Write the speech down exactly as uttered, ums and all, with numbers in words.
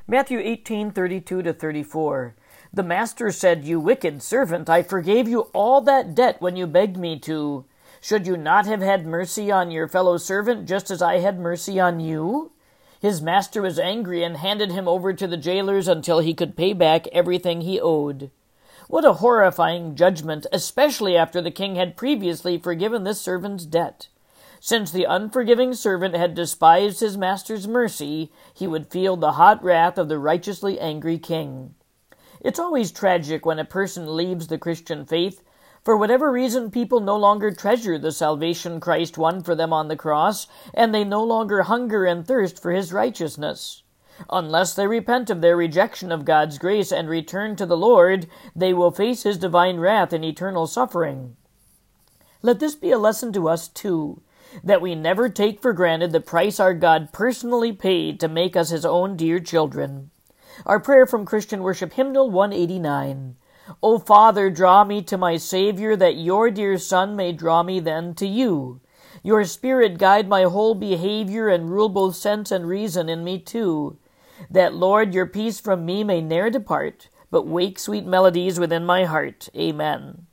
Matthew eighteen thirty-two to thirty-four. The master said, "You wicked servant, I forgave you all that debt when you begged me to. Should you not have had mercy on your fellow servant just as I had mercy on you?" His master was angry and handed him over to the jailers until he could pay back everything he owed. What a horrifying judgment, especially after the king had previously forgiven this servant's debt. Since the unforgiving servant had despised his master's mercy, he would feel the hot wrath of the righteously angry king. It's always tragic when a person leaves the Christian faith. For whatever reason, people no longer treasure the salvation Christ won for them on the cross, and they no longer hunger and thirst for his righteousness. Unless they repent of their rejection of God's grace and return to the Lord, they will face his divine wrath and eternal suffering. Let this be a lesson to us, too, that we never take for granted the price our God personally paid to make us his own dear children. Our prayer from Christian Worship Hymnal one eighty-nine. O Father, draw me to my Savior, that your dear Son may draw me then to you. Your Spirit guide my whole behavior, and rule both sense and reason in me too. That, Lord, your peace from me may ne'er depart, but wake sweet melodies within my heart. Amen.